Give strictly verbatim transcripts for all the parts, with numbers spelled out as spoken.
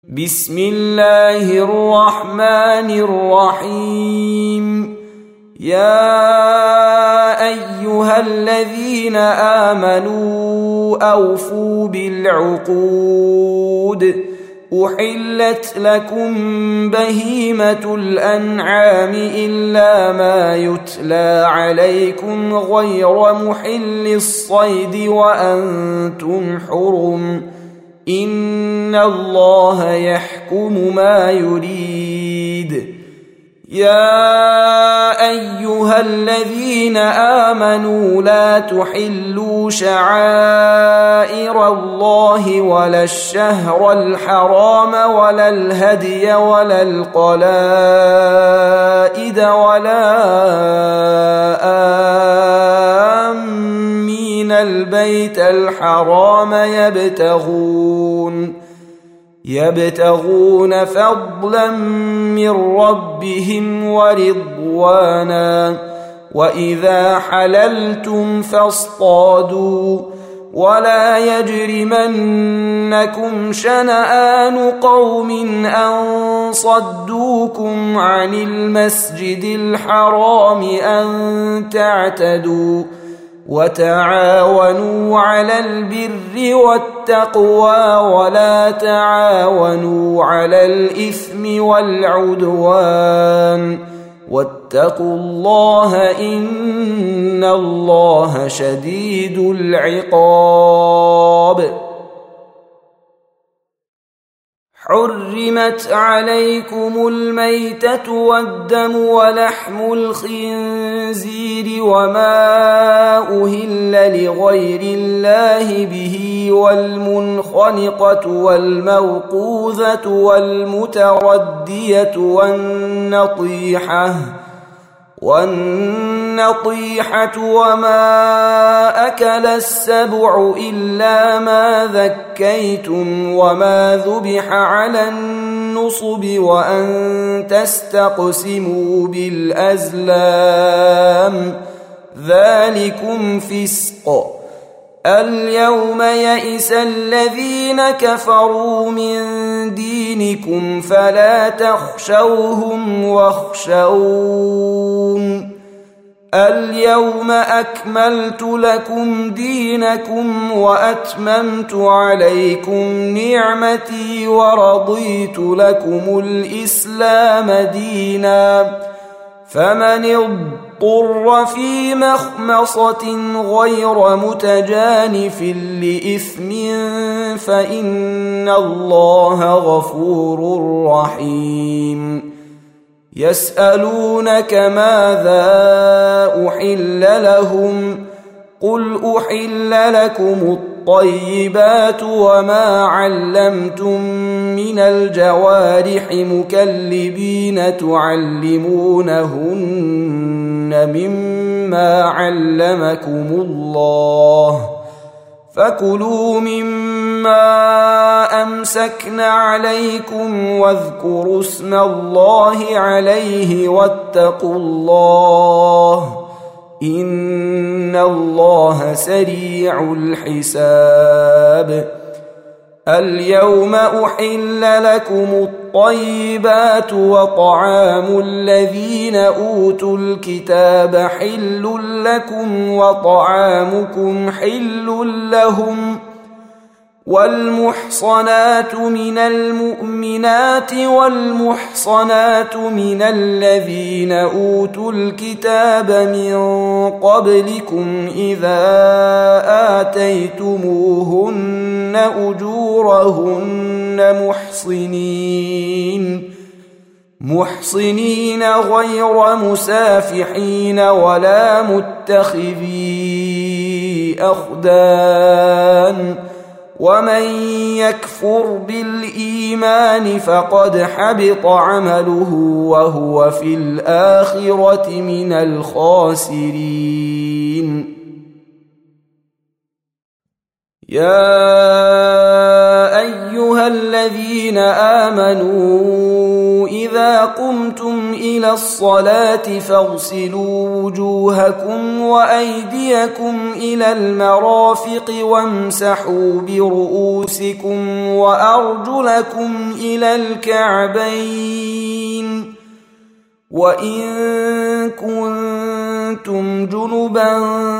بسم الله الرحمن الرحيم. يا أيها الذين آمنوا أوفوا بالعقود. أحلت لكم بهيمة الأنعام إلا ما يتلى عليكم غير محل الصيد وأنتم حرم. إن الله يحكم ما يريد. يا أيها الذين آمنوا لا تحلوا شعائر الله ولا الشهر الحرام ولا الهدي ولا القلائد ولا آمين البيت الحرام يبتغون يبتغون فضلا من ربهم ورضوانا. وإذا حللتم فاصطادوا ولا يجرمنكم شنآن قوم أن صدوكم عن المسجد الحرام أن تعتدوا. وتعاونوا على البر والتقوى ولا تعاونوا على الإثم والعدوان. واتقوا الله إن الله شديد العقاب. حرمت عليكم الميتة والدم ولحم الخنزير وما أهل لغير الله به والمنخنقة والموقوذة والمتردية والنطيحة والنطيحة وما أكل السبع إلا ما ذكيتم وما ذبح على النصب وأن تستقسموا بالأزلام ذلكم فسق. اليوم يئس الذين كفروا من دينكم فلا تخشوهم واخشون. اليوم أكملت لكم دينكم وأتممت عليكم نعمتي ورضيت لكم الإسلام دينا. فمن اضطر في مخمصة غير متجانف لإثم فإن الله غفور رحيم. يسألونك ماذا أحل لهم قل أحل لكم الطيبات وما علمتم من الجوارح مكلبين تعلمونهن مما علمكم الله فكلوا مما أمسكن عليكم واذكروا اسم الله عليه واتقوا الله إن الله سريع الحساب. اليوم أحل لكم الطيبات وطعام الذين أوتوا الكتاب حل لكم وطعامكم حل لهم. والمحصنات من المؤمنات والمحصنات من الذين أوتوا الكتاب من قبلكم إذا آتيتموهن أجورهن محصنين محصنين غير مسافحين ولا متخذي أخدان. ومن يكفر بالإيمان فقد حبط عمله وهو في الآخرة من الخاسرين. يا أيها أيها الذين آمنوا إذا قمتم إلى الصلاة فاغسلوا وجوهكم وأيديكم إلى المرافق وامسحوا برؤوسكم وأرجلكم إلى الكعبين وإن كنتم جنبا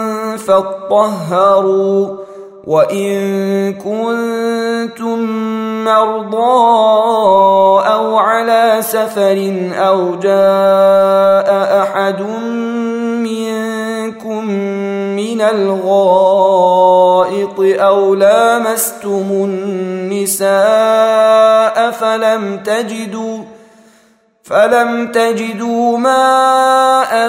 فاطهروا وإن كنتم مرضى أو على سفر أو جاء أحد منكم من الغائط أو لامستم النساء فلم تجدوا فلم تجدوا ماء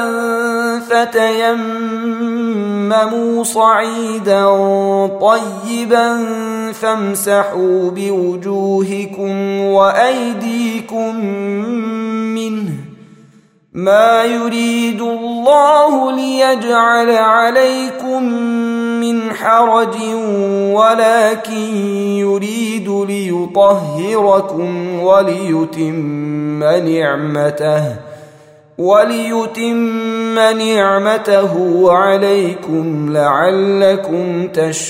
فتيمموا صعيدا طيبا فامسحوا بوجوهكم وأيديكم منه ما يريد الله ليجعل عليكم من حرج ولكن يريد ليطهركم وليتم نعمته وليتم نعمته عليكم لعلكم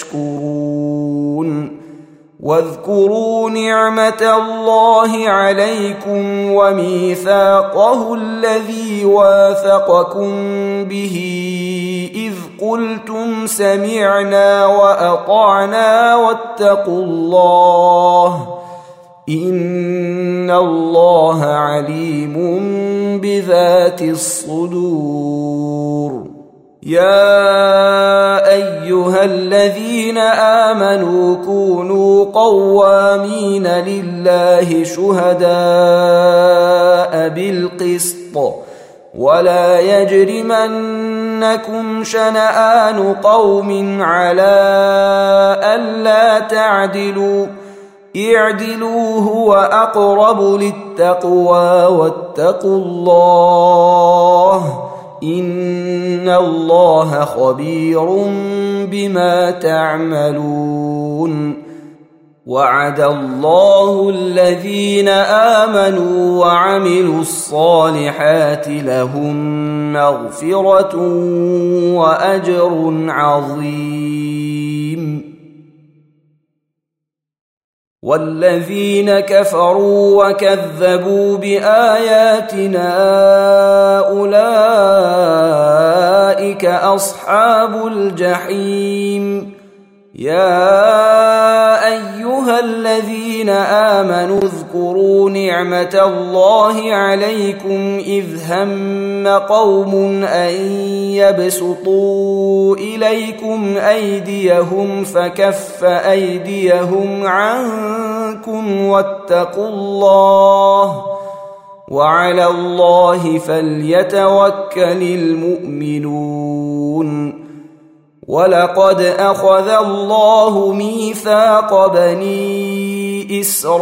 تشكرون واذكروا نعمة الله عليكم وميثاقه الذي واثقكم به إذ قلتم سمعنا وأطعنا واتقوا الله إن الله عليم بذات الصدور يا أيها الذين آمنوا كونوا قوامين لله شهداء بالقسط ولا يجرمنكم شنآن قوم على ألا تعدلوا اعدلوا هو أقرب للتقوى واتقوا الله إن الله خبير بما تعملون وعد الله الذين آمنوا وعملوا الصالحات لهم مغفرة وأجر عظيم والذين كفروا وكذبوا بآياتنا أولئك أصحاب الجحيم يا أيها الذين آمنوا اذكروا نعمة الله عليكم إذ هم قوم أن يبسطوا إليكم أيديهم فكف أيديهم عنكم واتقوا الله وعلى الله فليتوكل المؤمنون ولقد أخذ الله ميثاق بني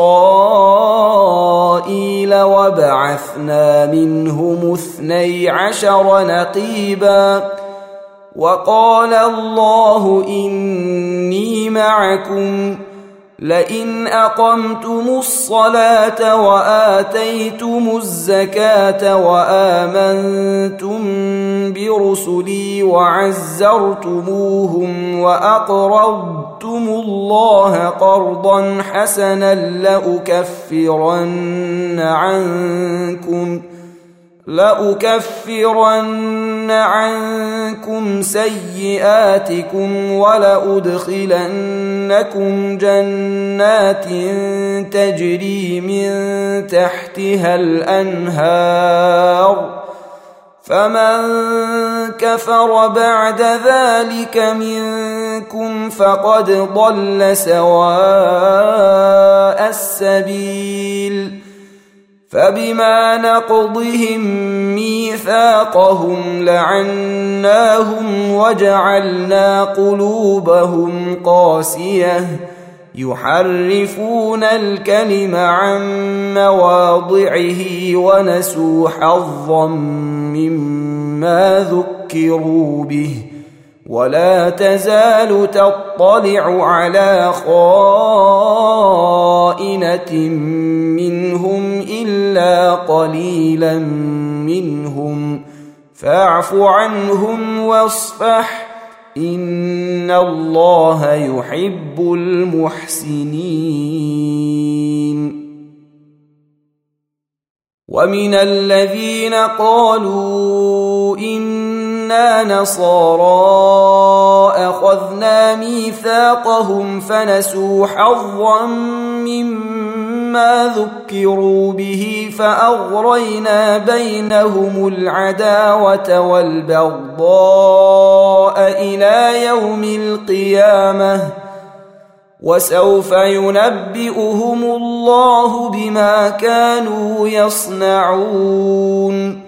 إسرائيل وبعثنا منهم اثني عشر نقيبا وقال الله إني معكم لئن أقمتم الصلاة وآتيتم الزكاة وآمنتم برسلي وعزرتموهم وأقرضتم الله قرضا حسنا لأكفرن عنكم لأكفرن عنكم سيئاتكم ولأدخلنكم جنات تجري من تحتها الأنهار فمن كفر بعد ذلك منكم فقد ضل سواء السبيل فبما نقضهم ميثاقهم لعناهم وجعلنا قلوبهم قاسية يحرفون الكلم عن مواضعه ونسوا حظا مما ذكروا به ولا تزال تطلع على خائنة منهم إلا قليلا منهم فاعف عنهم واصفح إن الله يحب المحسنين. ومن الذين قالوا إنا نصارى أخذنا ميثاقهم فنسوا حظا مما ذكروا به فأغرينا بينهم العداوة والبغضاء إلى يوم القيامة وسوف ينبئهم الله بما كانوا يصنعون.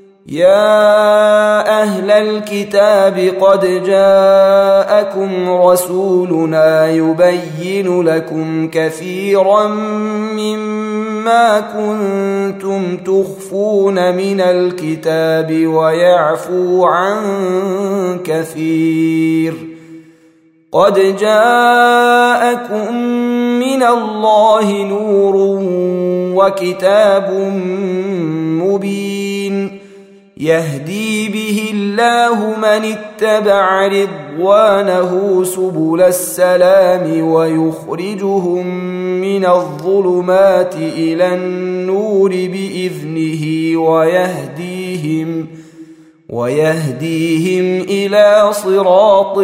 يا أهل الكتاب قد جاءكم رسولنا يبين لكم كثيرا مما كنتم تخفون من الكتاب ويعفو عن كثير. قد جاءكم من الله نور وكتاب مبين يهدي به الله من اتبع رضوانه سبل السلام ويخرجهم من الظلمات إلى النور بإذنه ويهديهم ويهديهم إلى صراط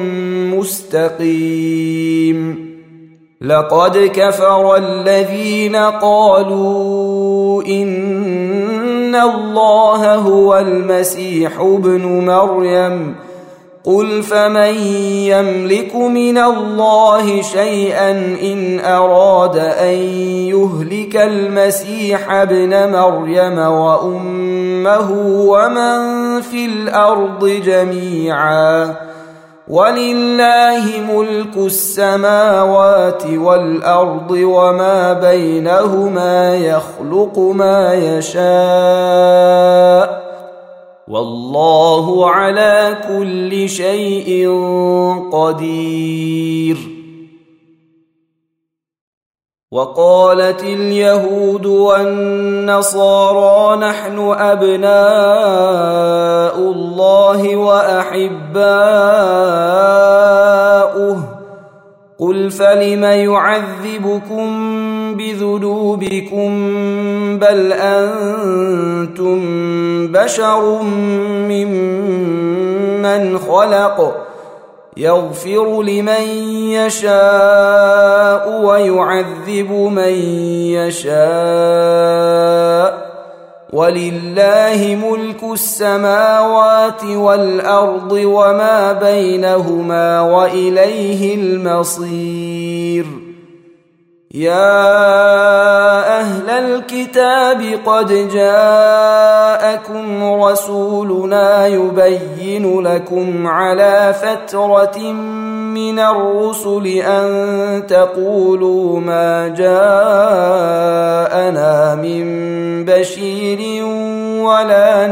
مستقيم. لقد كفر الذين قالوا إن الله هو المسيح ابن مريم قل فمن يملك من الله شيئا إن أراد أن يهلك المسيح ابن مريم وأمه ومن في الأرض جميعا ولله ملك السماوات والأرض وما بينهما يخلق ما يشاء والله على كل شيء قدير. وقالت اليهود والنصارى نحن أبناء الله وأحباؤه قل فلم يعذبكم بذنوبكم بل أنتم بشر ممن خلق يغفر لمن يشاء ويعذب من يشاء ولله ملك السماوات والأرض وما بينهما وإليه المصير. يا أهل الكتاب قد جاءكم رسولنا يبين لكم على فترة من الرسل أن تقولوا ما جاءنا من بشير ولا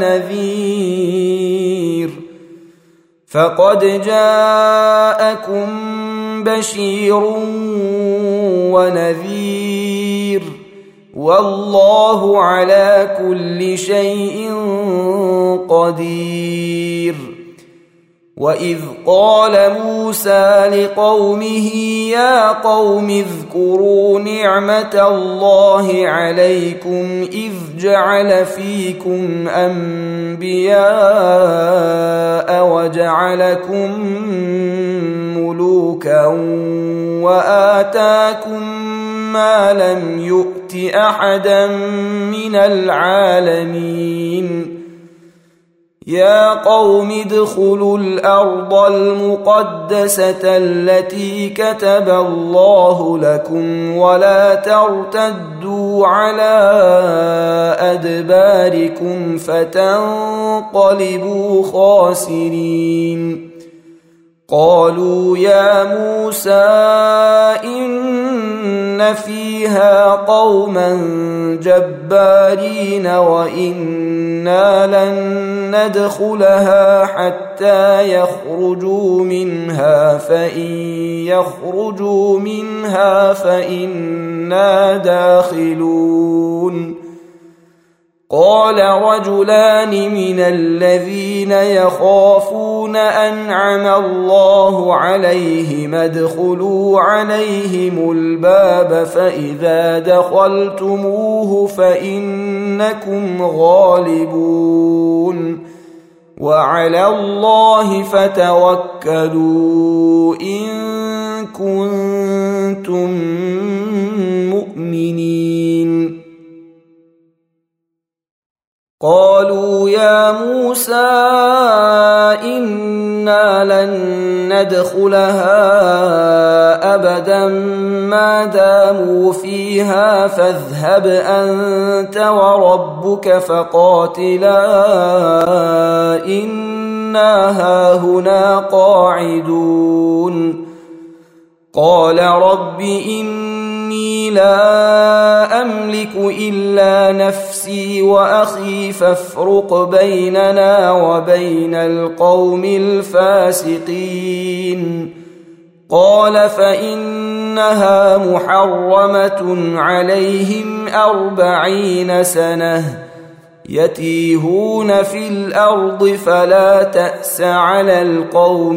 نذير فقد جاءكم بشير ونذير والله على كل شيء قدير. وإذ قال موسى لقومه يا قوم اذكروا نعمة الله عليكم إذ جعل فيكم أنبياء وجعلكم ملوكا وآتاكم ما لم يؤت أحدا من العالمين. يا قوم ادخلوا الأرض المقدسة التي كتب الله لكم ولا ترتدوا على أدباركم فتنقلبوا خاسرين. قالوا يا موسى إن فيها قوما جبارين وإنا لن ندخلها حتى يخرجوا منها فإن يخرجوا منها فإنا داخلون قال رجلان من الذين يخافون أنعم الله عليهم ادخلوا عليهم الباب فإذا دخلتموه فإنكم غالبون وعلى الله فتوكلوا إن كنتم مؤمنين قالوا يا موسى إنا لن ندخلها أبدا ما داموا فيها فاذهب أنت وربك فقاتلا إنا هاهنا قاعدون قال رب إني لا أملك إلا نفسي وأخي فافرق بيننا وبين القوم الفاسقين قال فإنها محرمة عليهم أربعين سنة يتيهون في الأرض فلا تأس على القوم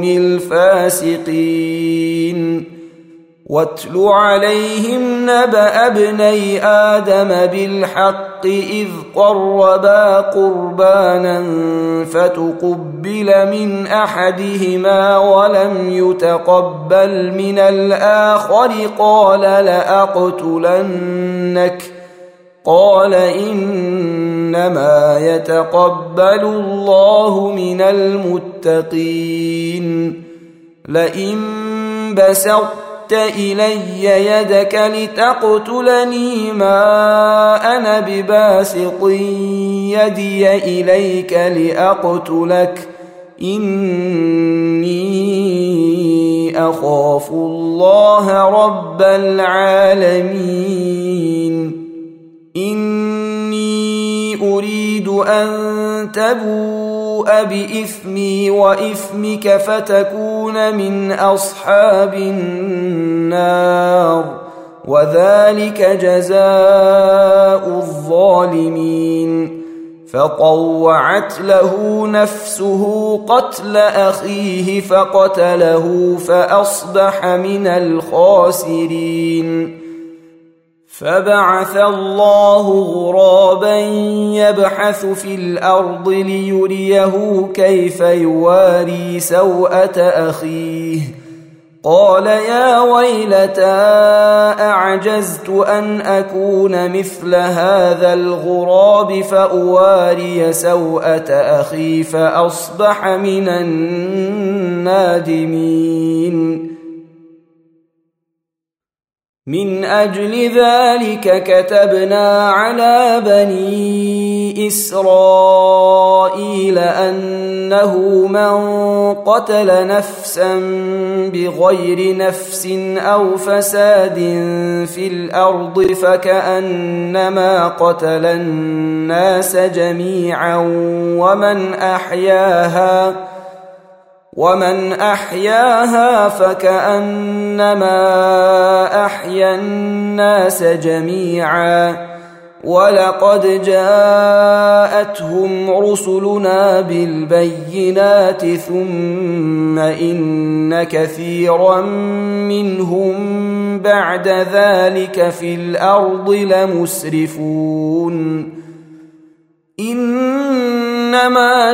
الفاسقين واتل عليهم نبأ ابني آدم بالحق إذ قربا قربانا فتقبل من أحدهما ولم يتقبل من الآخر قال لأقتلنك قال إنما يتقبل الله من المتقين لئن بسطت إلي يدك لتقتلني ما أنا بباسط يدي إليك لأقتلك إني أخاف الله رب العالمين إني أريد أن تبوء بإثمي وإثمك فتكون من أصحاب النار وذلك جزاء الظالمين فطوعت له نفسه قتل أخيه فقتله فأصبح من الخاسرين فبعث الله غرابا يبحث في الأرض ليريه كيف يواري سوءة أخيه قال يا ويلتى أعجزت أن أكون مثل هذا الغراب فأواري سوءة أخي فأصبح من النادمين من أجل ذلك كتبنا على بني إسرائيل أنه من قتل نفسا بغير نفس أو فساد في الأرض فكأنما قتل الناس جميعا ومن أحياها ومن أحياها فكأنما أحيا الناس جميعا ولقد جاءتهم رسلنا بالبينات ثم إن كثيرا منهم بعد ذلك في الأرض لمسرفون إنما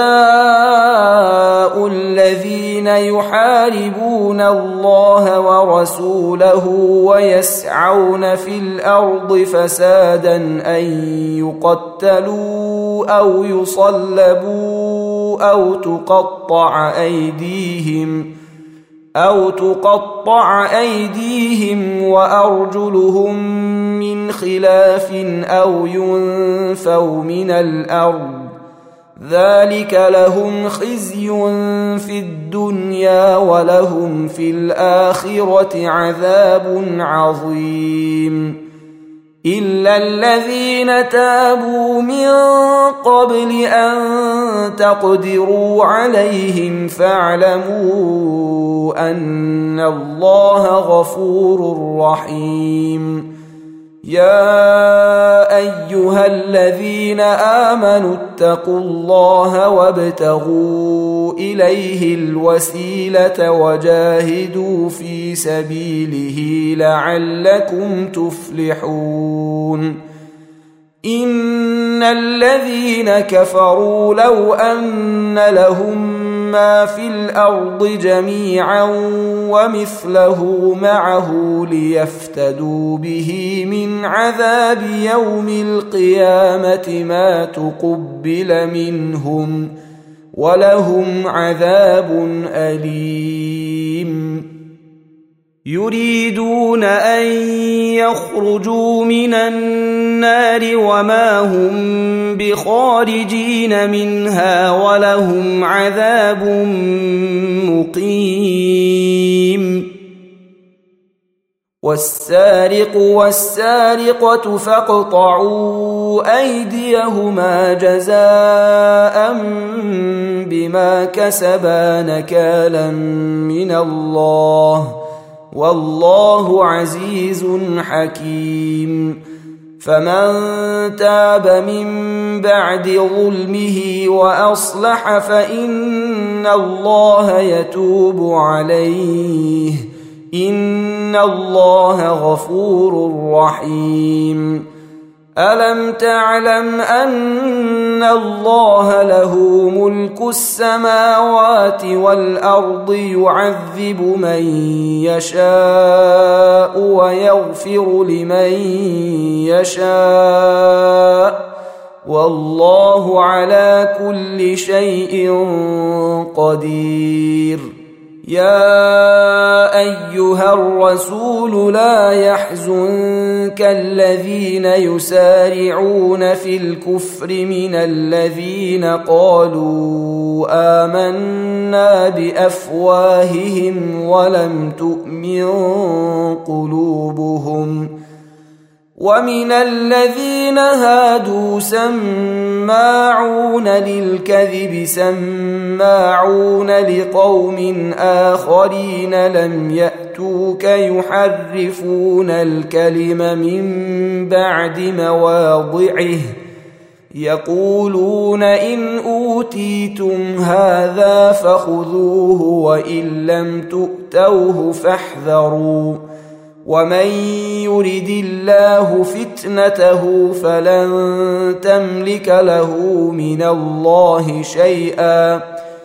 جزاء الذين يحاربون الله ورسوله ويسعون في الأرض فسادا أن يقتلوا أو يصلبوا أو تقطع أيديهم أو تقطع أيديهم وأرجلهم من خلاف أو ينفوا من الأرض ذلك لهم خزي في الدنيا ولهم في الآخرة عذاب عظيم إلا الذين تابوا من قبل أن تقدروا عليهم فاعلموا أن الله غفور رحيم يا أيها الذين آمنوا اتقوا الله وابتغوا إليه الوسيلة وجاهدوا في سبيله لعلكم تفلحون إن الذين كفروا لو أن لهم ما في الأرض جميعا ومثله معه ليفتدوا به من عذاب يوم القيامة ما تقبل منهم ولهم عذاب أليم يريدون أن يخرجوا من النار وما هم بخارجين منها ولهم عذاب مقيم والسارق والسارقة فاقطعوا أيديهما جزاء بما كسبا نكالا من الله والله عزيز حكيم فمن تاب من بعد ظلمه وأصلح فإن الله يتوب عليه إن الله غفور رحيم ألم تعلم أن الله له ملك السماوات والأرض يعذب من يشاء ويغفر لمن يشاء والله على كل شيء قدير يا أيها الرسول لا يحزنك الذين يسارعون في الكفر من الذين قالوا آمنا بأفواههم ولم تؤمن قلوبهم ومن الذين هادوا سماعون للكذب سماعون لقوم آخرين لم يأتوك يحرفون الكلم من بعد مواضعه يقولون إن أوتيتم هذا فخذوه وإن لم تؤتوه فاحذروا ومن يرد الله فتنته فلن تملك له من الله شيئا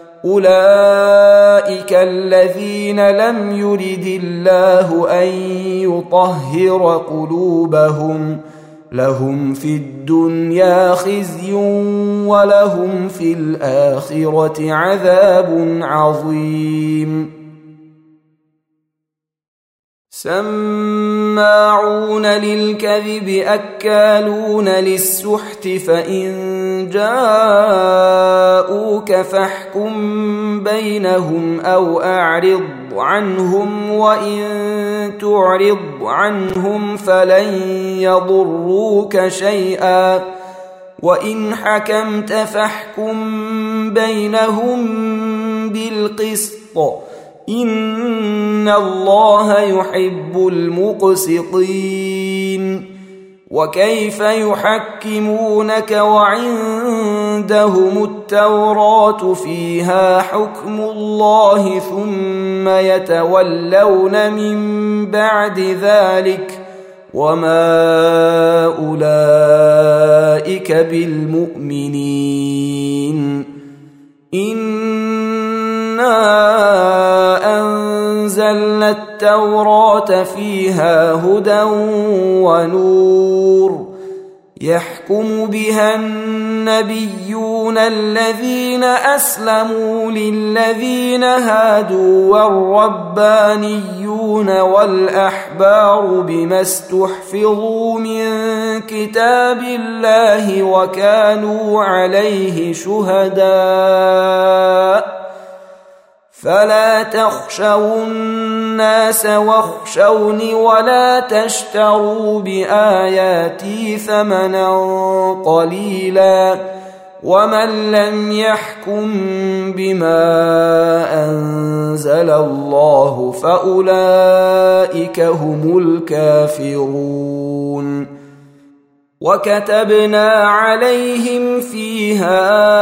أولئك الذين لم يرد الله أن يطهر قلوبهم لهم في الدنيا خزي ولهم في الآخرة عذاب عظيم سماعون للكذب أكالون للسحت فإن جاءوك فاحكم بينهم أو أعرض عنهم وإن تعرض عنهم فلن يضروك شيئا وإن حكمت فاحكم بينهم بالقسط إن الله يحب المقسطين وكيف يحكمونك وعندهم التوراة فيها حكم الله ثم يتولون من بعد ذلك وما أولئك بالمؤمنين إنا أنزلنا التوراة فيها هدى ونور يحكم بها النبيون الذين أسلموا للذين هادوا والربانيون والأحبار بما استحفظوا من كتاب الله وكانوا عليه شهداء فلا تخشوا الناس واخشوني ولا تشتروا بآياتي ثمنا قليلا ومن لم يحكم بما أنزل الله فأولئك هم الكافرون. وكتبنا عليهم فيها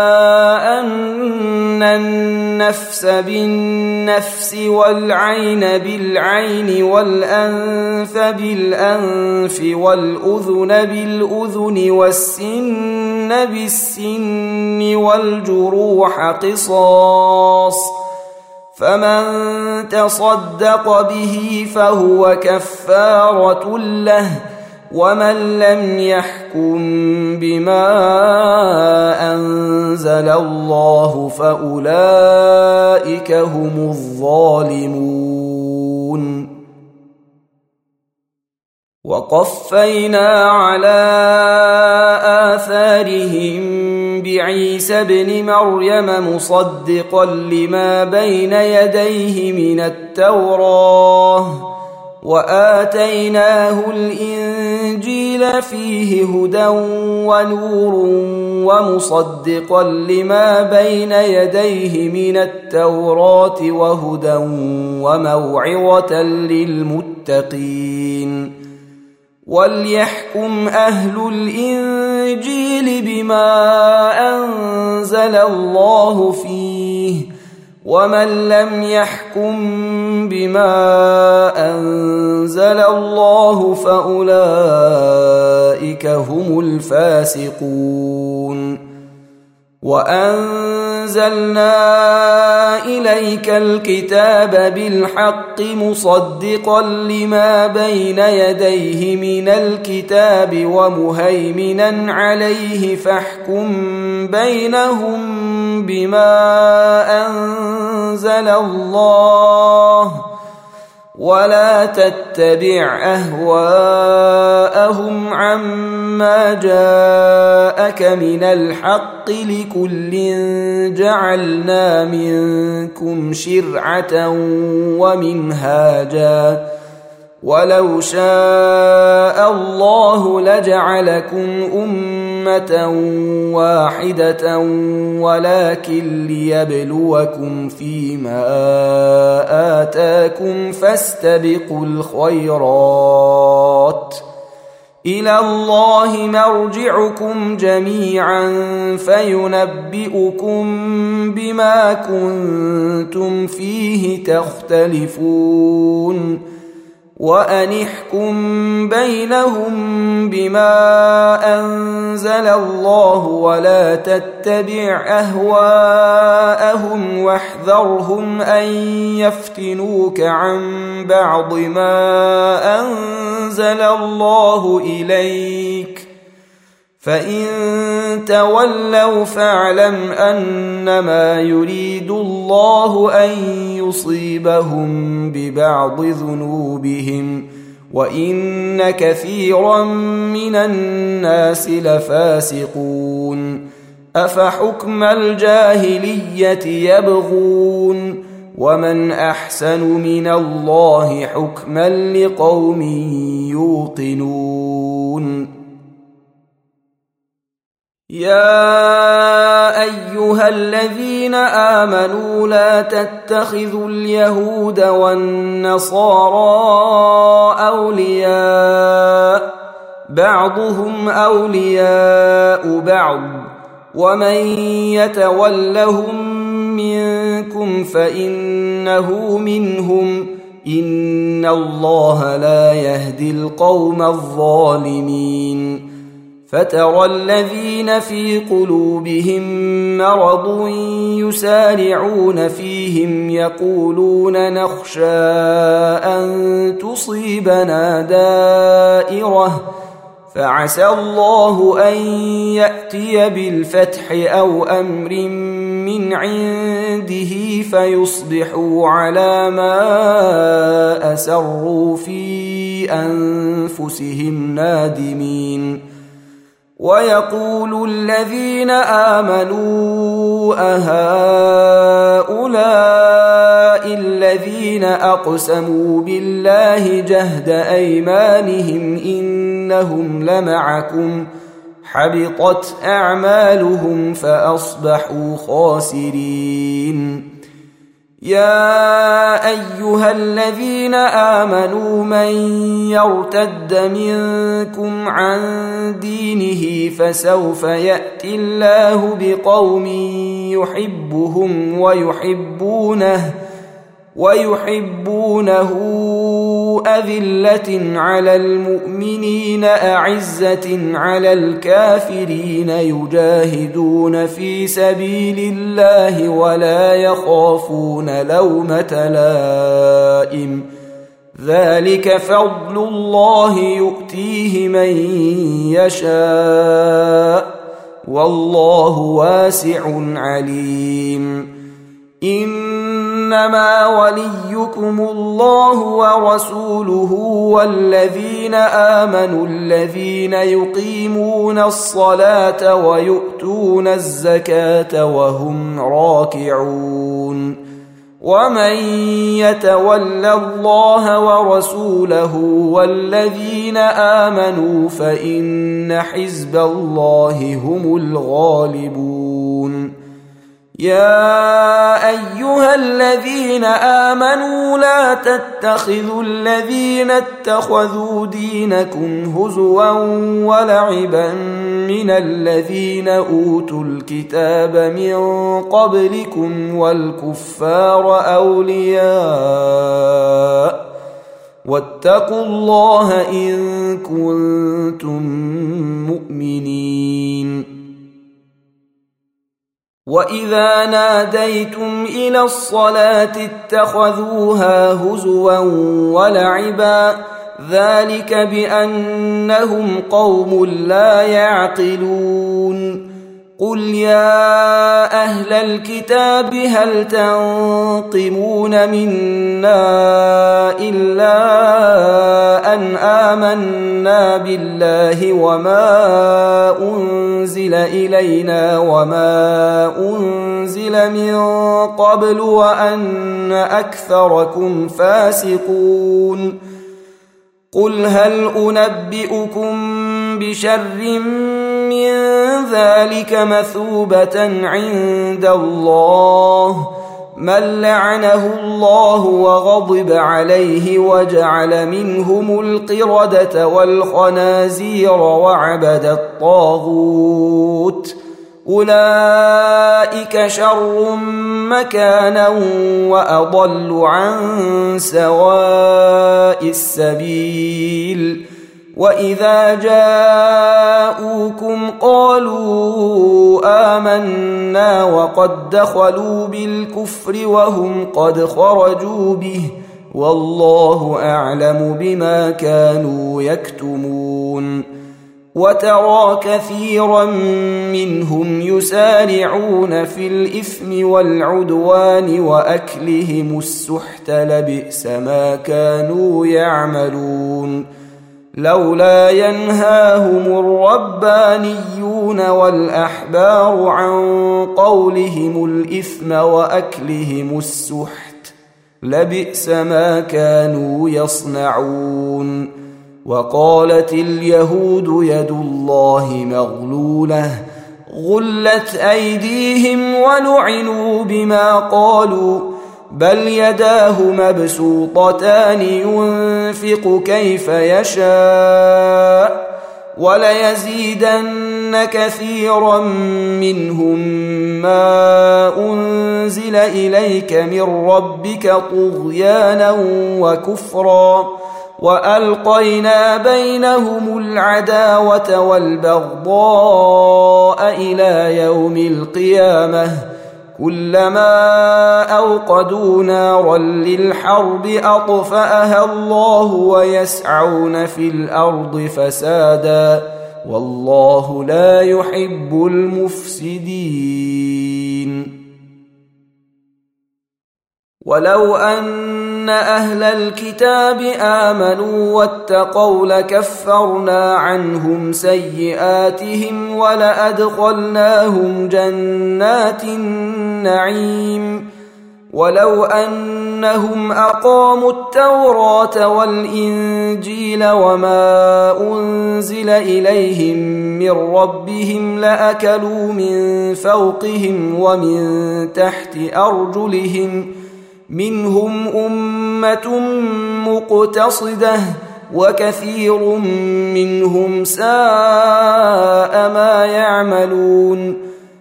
أن النفس بالنفس والعين بالعين والأنف بالأنف والأذن بالأذن والسن بالسن والجروح قصاص فمن تصدق به فهو كفارة له ومن لم يحكم بما أنزل الله فأولئك هم الظالمون. وقفينا على آثارهم بعيسى ابن مريم مصدقا لما بين يديه من التوراة وآتيناه الإنجيل فيه هدى ونور ومصدقا لما بين يديه من التوراة وهدى وموعظة للمتقين. وليحكم أهل الإنجيل بما أنزل الله فيه ومن لم يحكم بما أنزل الله فأولئك هم الفاسقون. وأنزلنا إليك الكتاب بالحق مصدقا لما بين يديه من الكتاب ومهيمنا عليه فاحكم بينهم بما أنزل الله ولا تتبع أهواءهم عما جاءك من الحق لكل جعلنا منكم شرعة ومنهاجا ولو شاء الله لجعلكم أمة واحدة ولكن ليبلوكم فيما آتاكم فاستبقوا الخيرات إلى الله مرجعكم جميعا فينبئكم بما كنتم فيه تختلفون. وأن احكم بينهم بما أنزل الله ولا تتبع أهواءهم واحذرهم أن يفتنوك عن بعض ما أنزل الله إليك فإن تولوا فاعلم أنما يريد الله أن يصيبهم ببعض ذنوبهم وإن كثيرا من الناس لفاسقون. أفحكم الجاهلية يبغون ومن أحسن من الله حكما لقوم يوقنون. يا أيها الذين آمنوا لا تتخذوا اليهود والنصارى أولياء بعضهم أولياء بعض ومن يتولهم منكم فإنه منهم إن الله لا يهدي القوم الظالمين. فترى الذين في قلوبهم مرض يسارعون فيهم يقولون نخشى أن تصيبنا دائرة فعسى الله أن يأتي بالفتح أو أمر من عنده فيصبحوا على ما أسروا في أنفسهم نادمين. ويقول الذين آمنوا أهؤلاء الذين أقسموا بالله جهد أيمانهم إنهم لمعكم حبطت أعمالهم فأصبحوا خاسرين. يا أيها الذين آمنوا من يرتد منكم عن دينه فسوف يأتي الله بقوم يحبهم ويحبونه ويحبونه أذلة على المؤمنين أعزة على الكافرين يجاهدون في سبيل الله ولا يخافون لومة لائم ذلك فضل الله يؤتيه من يشاء والله واسع عليم. إنما وليكم الله ورسوله والذين آمنوا الذين يقيمون الصلاة ويؤتون الزكاة وهم راكعون. ومن يتول الله ورسوله والذين آمنوا فإن حزب الله هم الغالبون. يا أيها الذين آمنوا لا تتخذوا الذين اتخذوا دينكم هزوا ولعبا من الذين أوتوا الكتاب من قبلكم والكفار أولياء واتقوا الله إن كنتم مؤمنين. وإذا ناديتم إلى الصلاة اتخذوها هزوا ولعبا ذلك بأنهم قوم لا يعقلون. قل يا أهل الكتاب هل تنقمون منا إلا أن آمنا بالله وما أنزل إلينا وما أنزل من قبل وأن أكثركم فاسقون. قل هل أنبئكم بشر من ذلك مثوبة عند الله من لعنه الله وغضب عليه وجعل منهم القردة والخنازير وعبد الطاغوت أولئك شر مكانا وأضل عن سواء السبيل. وإذا جاءوكم قالوا آمنا وقد دخلوا بالكفر وهم قد خرجوا به والله أعلم بما كانوا يكتمون. وترى كثيرا منهم يسارعون في الإثم والعدوان وأكلهم السحت لبئس ما كانوا يعملون. لولا ينهاهم الربانيون والأحبار عن قولهم الإثم وأكلهم السحت لبئس ما كانوا يصنعون. وقالت اليهود يد الله مغلولة غلت أيديهم ولعنوا بما قالوا بل يداه مبسوطتان ينفق كيف يشاء وليزيدن كثيرا منهم ما أنزل إليك من ربك طغيانا وكفرا وألقينا بينهم العداوة والبغضاء إلى يوم القيامة كلما أوقدوا نارا للحرب أطفأها الله ويسعون في الأرض فسادا والله لا يحب المفسدين. ولو أن أهل الكتاب آمنوا واتقوا لكفرنا عنهم سيئاتهم ولأدخلناهم جنات النعيم ولو أنهم أقاموا التوراة والإنجيل وما أنزل إليهم من ربهم لأكلوا من فوقهم ومن تحت أرجلهم منهم أمة مقتصدة وكثير منهم ساء ما يعملون.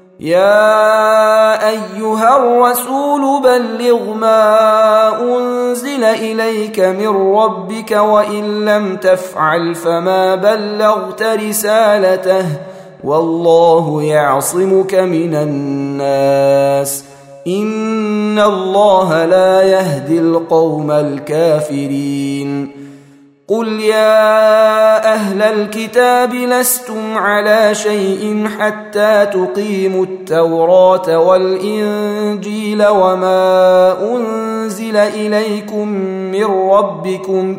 يا أيها الرسول بلغ ما أنزل إليك من ربك وإن لم تفعل فما بلغت رسالته والله يعصمك من الناس إن الله لا يهدي القوم الكافرين. قل يا أهل الكتاب لستم على شيء حتى تقيموا التوراة والإنجيل وما أنزل إليكم من ربكم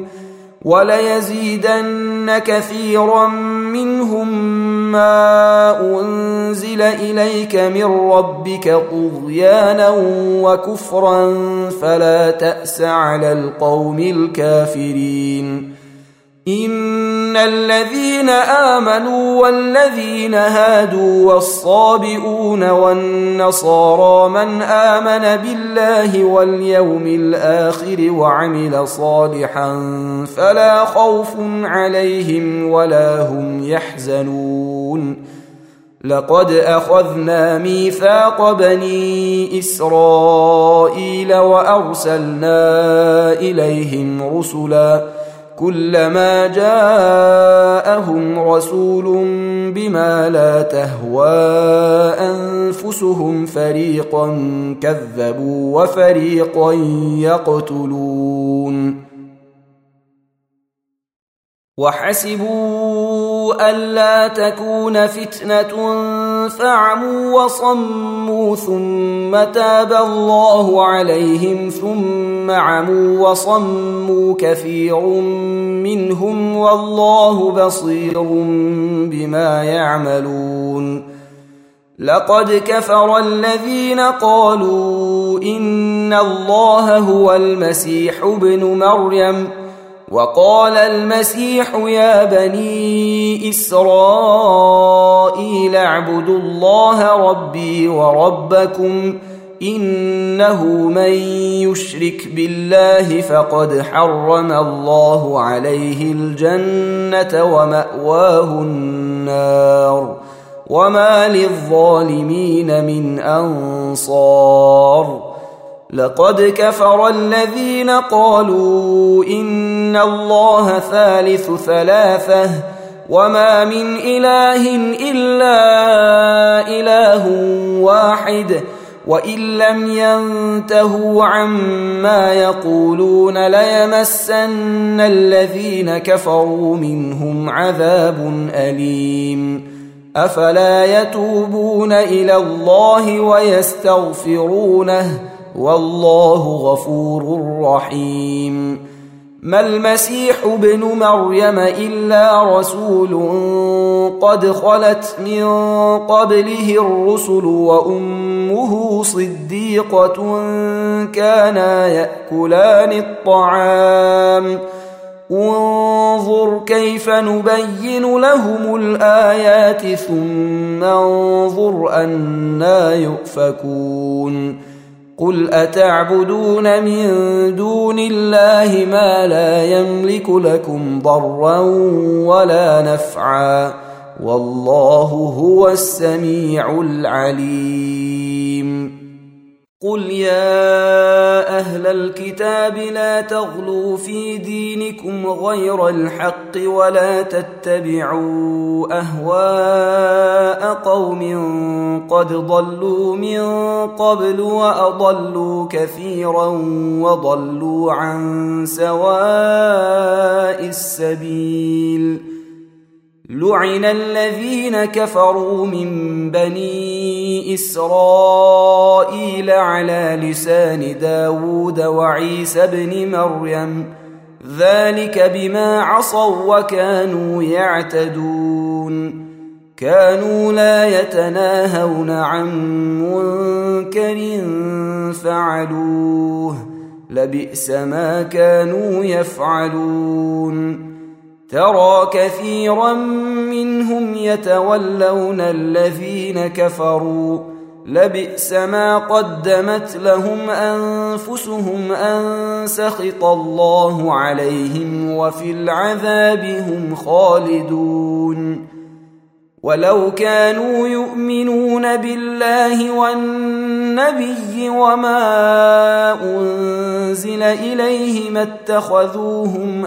وليزيدن كثيرا منهم ما أنزل إليك من ربك طغيانا وكفرا فلا تأس على القوم الكافرين. إن الذين آمنوا والذين هادوا والصابئون والنصارى من آمن بالله واليوم الآخر وعمل صالحا فلا خوف عليهم ولا هم يحزنون. لقد أخذنا ميثاق بني إسرائيل وأرسلنا إليهم رسلا كلما جاءهم رسول بما لا تهوى أنفسهم فريقا كذبوا وفريقا يقتلون. وحسبوا ألا تكون فتنة فعموا وصموا ثم تاب الله عليهم ثم عموا وصموا كثير منهم والله بصير بما يعملون. لقد كفر الذين قالوا إن الله هو المسيح ابن مريم وقال المسيح يا بني إسرائيل اعبدوا الله ربي وربكم إنه من يشرك بالله فقد حرم الله عليه الجنة ومأواه النار وما للظالمين من أنصار. لقد كفر الذين قالوا إن الله ثالث ثلاثة وما من إله إلا إله واحد وإن لم ينتهوا عما يقولون ليمسن الذين كفروا منهم عذاب أليم. أفلا يتوبون إلى الله ويستغفرونه والله غفور رحيم. ما المسيح ابن مريم إلا رسول قد خلت من قبله الرسل وأمه صديقة كانا يأكلان الطعام انظر كيف نبين لهم الآيات ثم انظر أنى يؤفكون. قل أتعبدون من دون الله ما لا يملك لكم ضرا ولا نفعا والله هو السميع العليم. قل يا أهل الكتاب لا تغلوا في دينكم غير الحق ولا تتبعوا أهواء قوم قد ضلوا من قبل وأضلوا كثيرا وضلوا عن سواء السبيل. لعن الذين كفروا من بني إسرائيل على لسان داود وعيسى بن مريم ذلك بما عصوا وكانوا يعتدون. كانوا لا يتناهون عن منكر فعلوه لبئس ما كانوا يفعلون. ترى كثيرا منهم يتولون الذين كفروا لبئس ما قدمت لهم أنفسهم أن سخط الله عليهم وفي العذاب هم خالدون. ولو كانوا يؤمنون بالله والنبي وما أنزل إليه ما اتخذوهم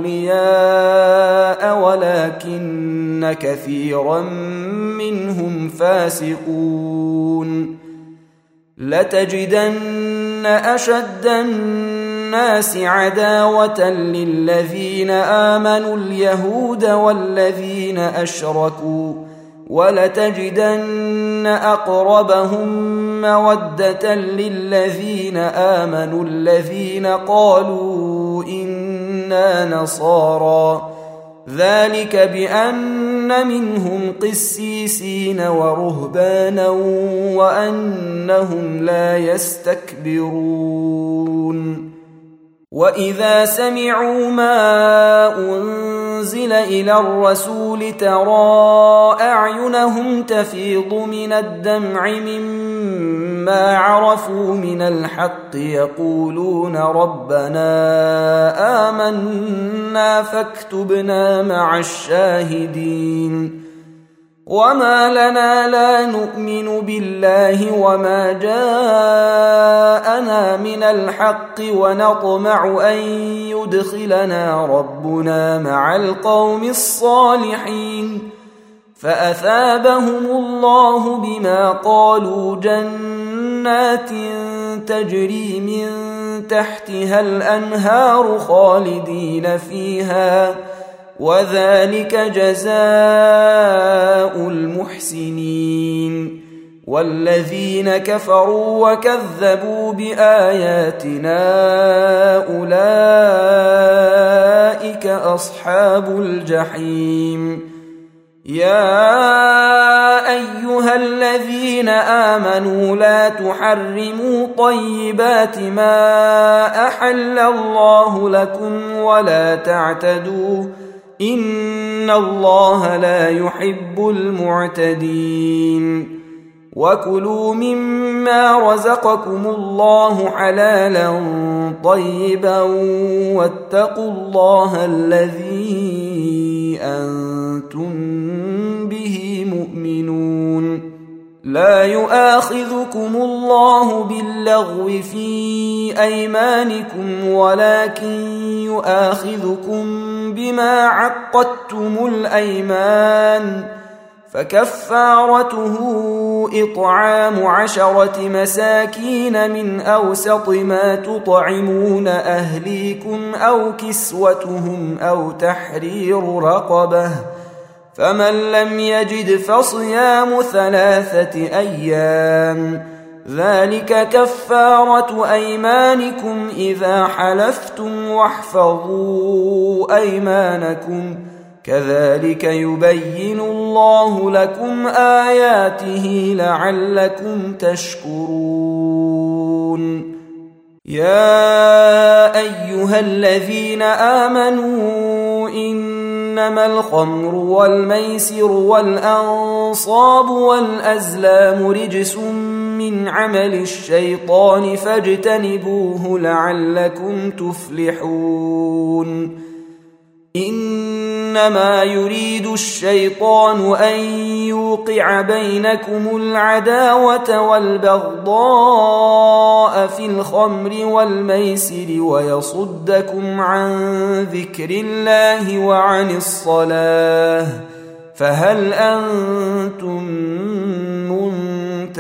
أولياء ولكن كثيرا منهم فاسقون. لتجدن أشد الناس عداوة للذين آمنوا اليهود والذين أشركوا ولتجدن أقربهم مودة للذين آمنوا الذين قالوا إنا نصارى ذلك بأن منهم قسيسين ورهبانا وأنهم لا يستكبرون. وإذا سمعوا ما أنزل إلى الرسول ترى أعينهم تفيض من الدمع مما عرفوا من الحق يقولون ربنا آمنا فاكتبنا مع الشاهدين. وما لنا لا نؤمن بالله وما جاءنا من الحق ونطمع أن يدخلنا ربنا مع القوم الصالحين فأثابهم الله بما قالوا جنات تجري من تحتها الأنهار خالدين فيها وذلك جزاء المحسنين. والذين كفروا وكذبوا بآياتنا أولئك أصحاب الجحيم. يا أيها الذين آمنوا لا تحرموا طيبات ما أحل الله لكم ولا تعتدوا إن الله لا يحب المعتدين. وكلوا مما رزقكم الله حلالا طيبا واتقوا الله الذي أنتم به مؤمنون. لا يؤاخذكم الله باللغو في أيمانكم ولكن يؤاخذكم بما عقدتم الأيمان فكفارته إطعام عشرة مساكين من أوسط ما تطعمون أهليكم أو كسوتهم أو تحرير رقبة فمن لم يجد فصيام ثلاثة أيام ذلك كفارة أيمانكم إذا حلفتم واحفظوا أيمانكم كذلك يبين الله لكم آياته لعلكم تشكرون. يا أيها الذين آمنوا إنما الخمر والميسر والأنصاب والأزلام رجس من عمل الشيطان فاجتنبوه لعلكم تفلحون. إنما يريد الشيطان أن يوقع بينكم العداوة والبغضاء في الخمر والميسر ويصدكم عن ذكر الله وعن الصلاة فهل أنتم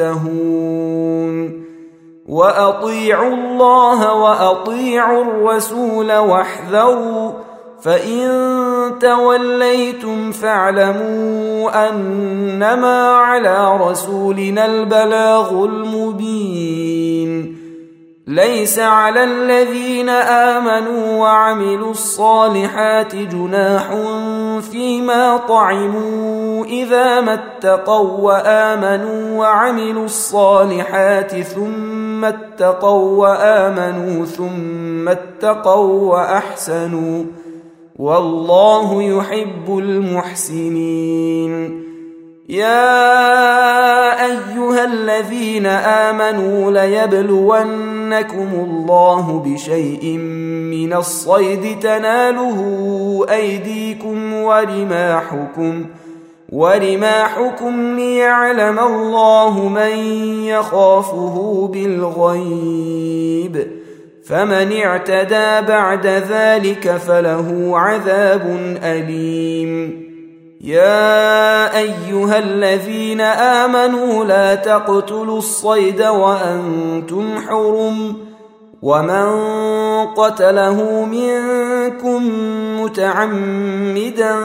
ينتهون وأطيعوا الله وأطيعوا الرسول واحذروا فإن توليتم فاعلموا أنما على رسولنا البلاغ المبين ليس على الذين آمنوا وعملوا الصالحات جناح فيما طعموا إذا ما اتقوا وآمنوا وعملوا الصالحات ثم اتقوا وآمنوا ثم اتقوا وأحسنوا والله يحب المحسنين يا أيها الذين آمنوا ليبلونكم الله بشيء من الصيد تناله أيديكم ورماحكم ورماحكم ليعلم الله من يخافه بالغيب فمن اعتدى بعد ذلك فله عذاب أليم يا أيها الذين آمنوا لا تقتلوا الصيد وأنتم حرم ومن قتله منكم متعمدا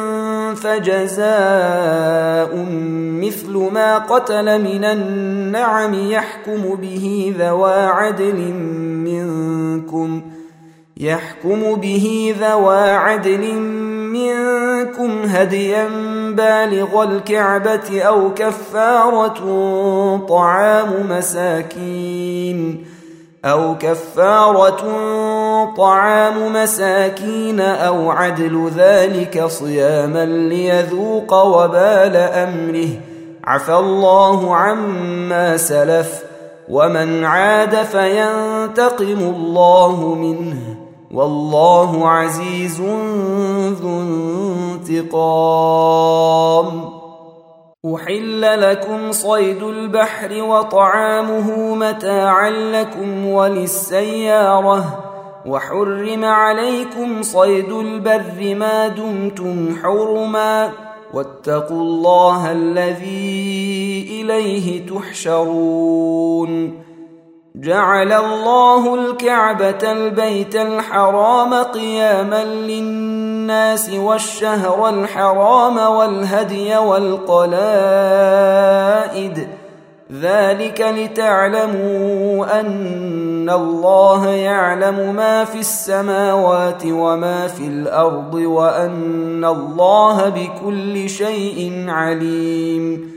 فجزاء مثل ما قتل من النعم يحكم به ذوى عدل منكم يحكم به ذوى عدل منكم هديا بالغ الكعبة أو كفارة طعام مساكين أو كفارة طعام مساكين أو عدل ذلك صياما ليذوق وبال أمره عفى الله عما سلف ومن عاد فينتقم الله منه والله عزيز ذو انتقام أحل لكم صيد البحر وطعامه متاعا لكم وللسيارة وحرم عليكم صيد البر ما دمتم حرما واتقوا الله الذي إليه تحشرون جعل الله الكعبة البيت الحرام قياما للناس والشهر الحرام والهدي والقلائد ذلك لتعلموا أن الله يعلم ما في السماوات وما في الأرض وأن الله بكل شيء عليم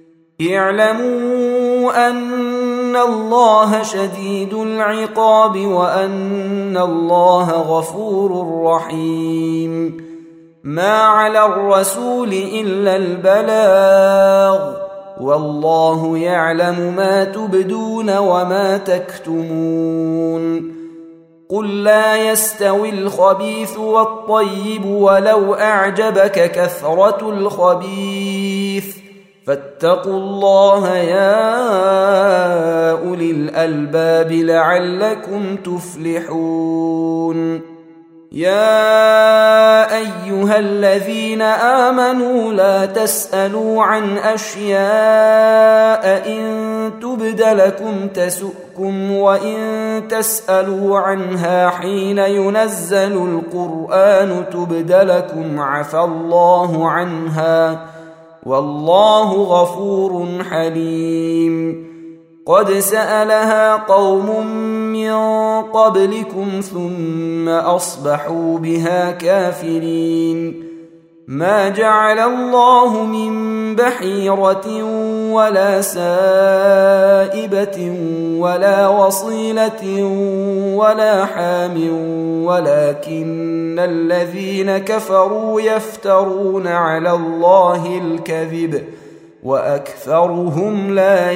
اعلموا أن الله شديد العقاب وأن الله غفور رحيم ما على الرسول إلا البلاغ والله يعلم ما تبدون وما تكتمون قل لا يستوي الخبيث والطيب ولو أعجبك كثرة الخبيث فاتقوا الله يا أولي الألباب لعلكم تفلحون يا أيها الذين آمنوا لا تسألوا عن أشياء إن تبد لكم تسؤكم وإن تسألوا عنها حين ينزل القرآن تبد لكم عفى الله عنها والله غفور حليم قد سألها قوم من قبلكم ثم أصبحوا بها كافرين ما جعل الله من بحيرة ولا سائبة ولا وصيلة ولا حام ولكن الذين كفروا يفترون على الله الكذب وأكثرهم لا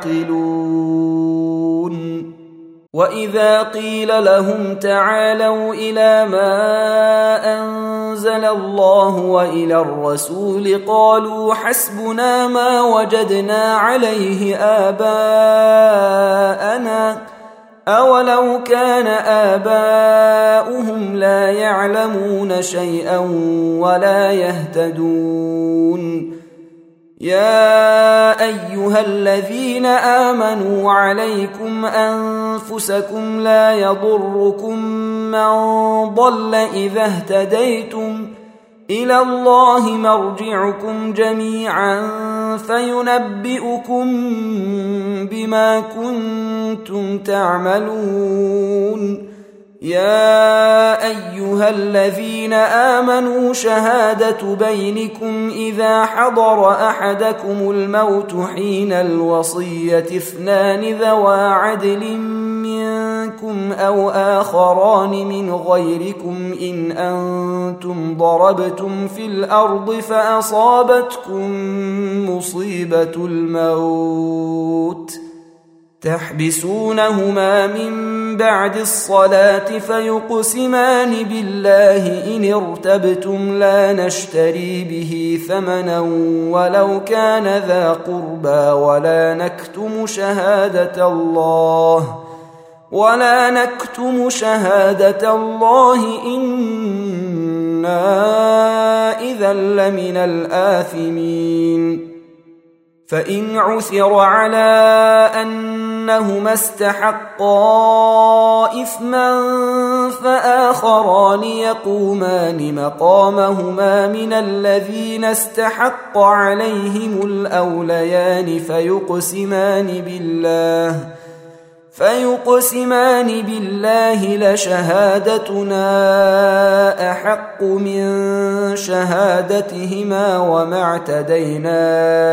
يعقلون وإذا قيل لهم تعالوا إلى ما أنزل الله وإلى الرسول قالوا حسبنا ما وجدنا عليه آباءنا أولو كان آباؤهم لا يعلمون شيئا ولا يهتدون يا أيها الذين آمنوا عليكم أنفسكم لا يضركم من ضل إذا اهتديتم إلى الله مرجعكم جميعا فينبئكم بما كنتم تعملون. يا أيها الذين آمنوا شهادة بينكم إذا حضر أحدكم الموت حين الوصية اثنان ذوى عدل منكم أو آخران من غيركم إن أنتم ضربتم في الأرض فأصابتكم مصيبة الموت تحبسونهما من بعد الصلاة فيقسمان بالله إن ارتبتم لا نشتري به ثمنا ولو كان ذا قربى ولا نكتم شهادة الله ولا نكتم شهادة الله إنا إذا لمن الآثمين. فإن عثر على أنهما استحقا إثما فآخران يقومان مقامهما من الذين استحق عليهم الأوليان فيقسمان بالله فيقسمان بالله لشهادتنا أحق من شهادتهما وما اعتدينا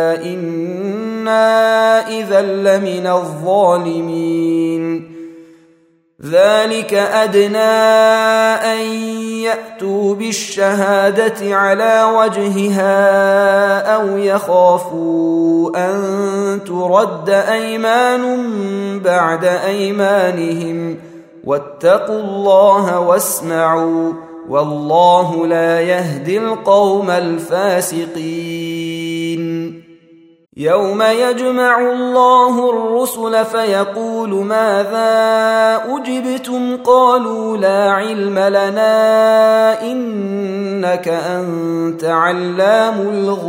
إنا إذا لمن الظالمين. ذلك أدنى أن يأتوا بالشهادة على وجهها أو يخافوا أن ترد أيمان بعد أيمانهم واتقوا الله واسمعوا والله لا يهدي القوم الفاسقين. يوم يجمع الله الرسل فيقول ماذا أجبتم قالوا لا علم لنا إنك أنت علام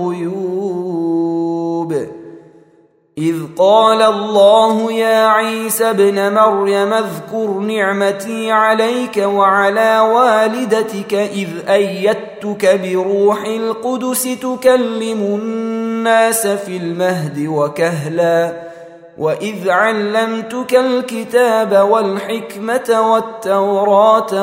الغيوب. إذ قال الله يا عيسى ابن مريم اذكر نعمتي عليك وعلى والدتك إذ أيدتك بروح القدس تكلم الناس في المهد وكهلا وإذ علمتك الكتاب والحكمة والتوراة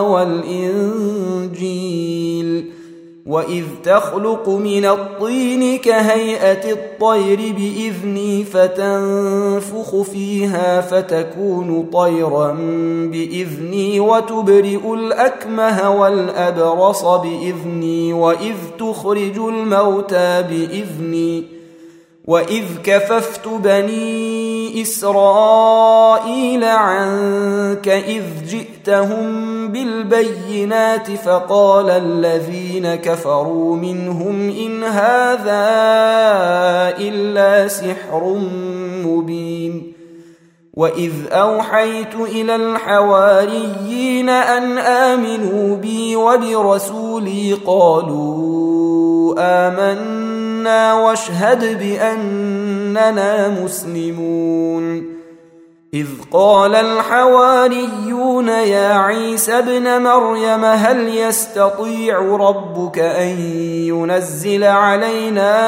والإنجيل وإذ تخلق من الطين كهيئة الطير بإذني فتنفخ فيها فتكون طيرا بإذني وتبرئ الأكمه والأبرص بإذني وإذ تخرج الموتى بإذني وإذ كففت بني إسرائيل عنك إذ جئتهم بالبينات فقال الذين كفروا منهم إن هذا إلا سحر مبين. وإذ أوحيت إلى الحواريين أن آمنوا بي وبرسولي قالوا آمنا واشهد بأننا مسلمون. إذ قال الحواريون يا عيسى ابن مريم هل يستطيع ربك أن ينزل علينا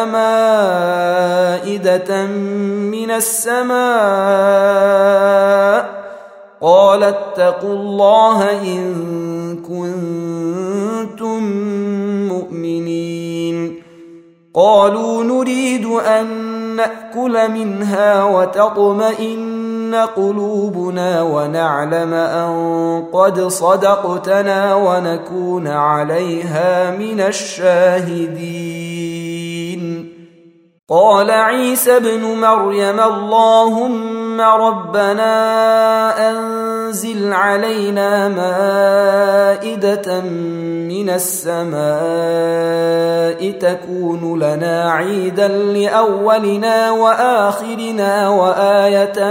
مائدة من السماء قال اتقوا الله إن كنتم مؤمنين. قالوا نريد أن نأكل منها وتطمئن قلوبنا ونعلم أن قد صدقتنا ونكون عليها من الشاهدين. قال عيسى ابن مريم اللهم ربنا أنزل علينا مائدة من السماء تكون لنا عيدا لأولنا وآخرنا وآية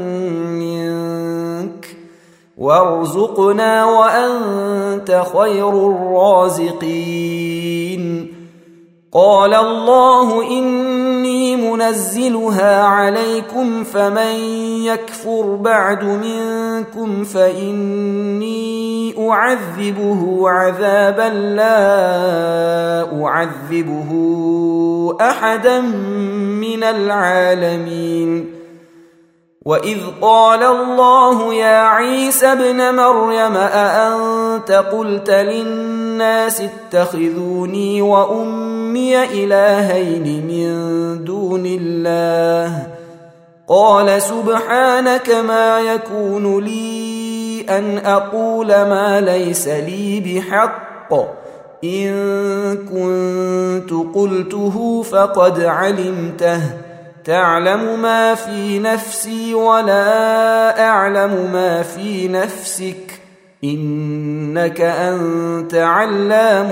منك وارزقنا وأنت خير الرازقين. قال الله إني منزلها عليكم فمن يكفر بعد منكم فإني أعذبه عذابا لا أعذبه أحدا من العالمين. وإذ قال الله يا عيسى ابن مريم أأنت قلت للناس اتخذوني وأمي إلهين من دون الله قال سبحانك ما يكون لي أن أقول ما ليس لي بحق إن كنت قلته فقد علمته تعلم ما في نفسي ولا أعلم ما في نفسك إنك أنت علام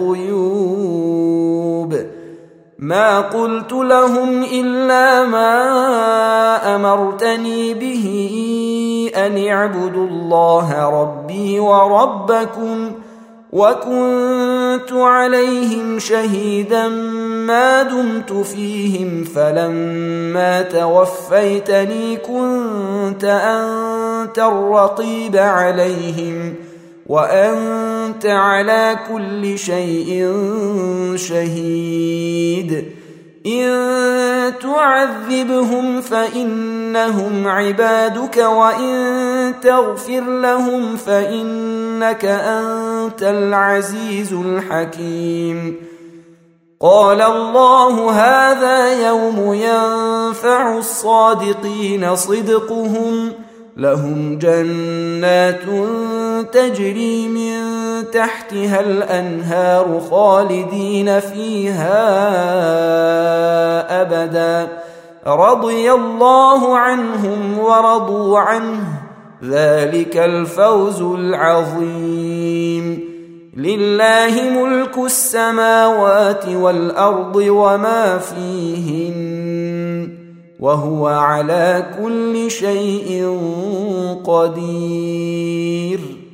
الغيوب. ما قلت لهم إلا ما أمرتني به أن اعبدوا الله ربي وربكم وكنت عليهم شهيدا ما دمت فيهم فلما توفيتني كنت أنت الرقيب عليهم وأنت على كل شيء شهيد. إن تعذبهم فإنهم عبادك وإن تغفر لهم فإنك أنت العزيز الحكيم. قال الله هذا يوم ينفع الصادقين صدقهم لهم جنات تجري من تحتها الأنهار خالدين فيها أبدا رضي الله عنهم ورضوا عنه ذلك الفوز العظيم. لله ملك السماوات والأرض وما فيهن وهو على كل شيء قدير.